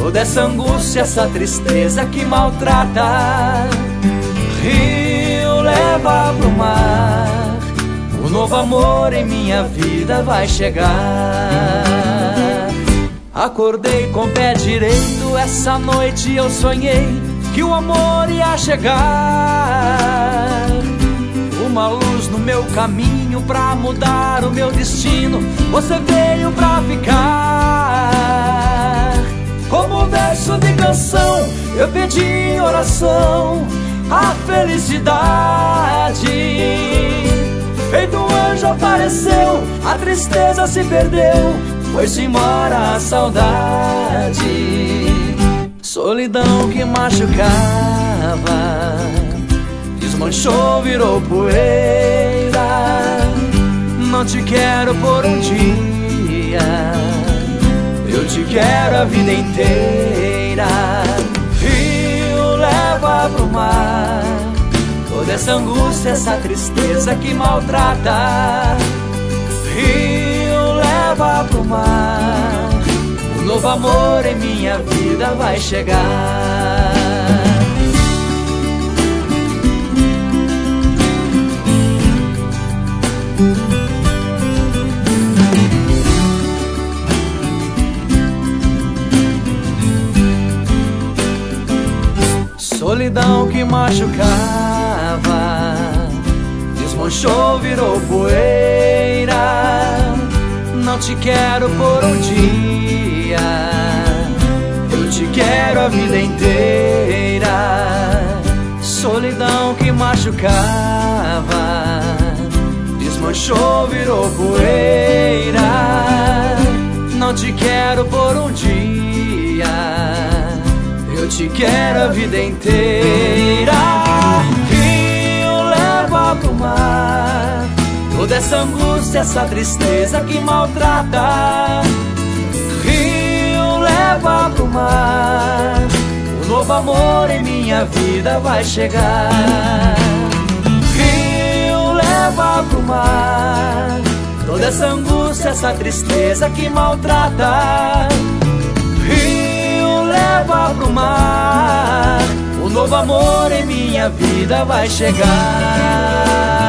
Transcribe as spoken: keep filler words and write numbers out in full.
toda essa angústia, essa tristeza que maltrata. Rio, leva pro mar, o novo amor em minha vida vai chegar. Acordei com o pé direito, essa noite eu sonhei que o amor ia chegar. Uma luz no meu caminho pra mudar o meu destino, você veio pra ficar. Como verso de canção, eu pedi em oração a felicidade. Feito um anjo apareceu, a tristeza se perdeu, foi-se embora a saudade. Solidão que machucava desmanchou, virou poeira. Não te quero por um dia, eu te quero a vida inteira. Rio, leva pro mar toda essa angústia, essa tristeza que maltrata. Rio, leva pro mar, um novo amor em minha vida vai chegar. Solidão que machucava desmanchou, virou poeira. Não te quero por um dia, eu te quero a vida inteira. Solidão que machucava desmanchou, virou poeira. Não te quero por um dia, eu te quero a vida inteira. Rio, leva pro mar toda essa angústia, essa tristeza que maltrata. Rio, leva pro mar, um novo amor em minha vida vai chegar. Rio, leva pro mar toda essa angústia, essa tristeza que maltrata. Rio, leva pro mar, um novo amor em minha vida vai chegar.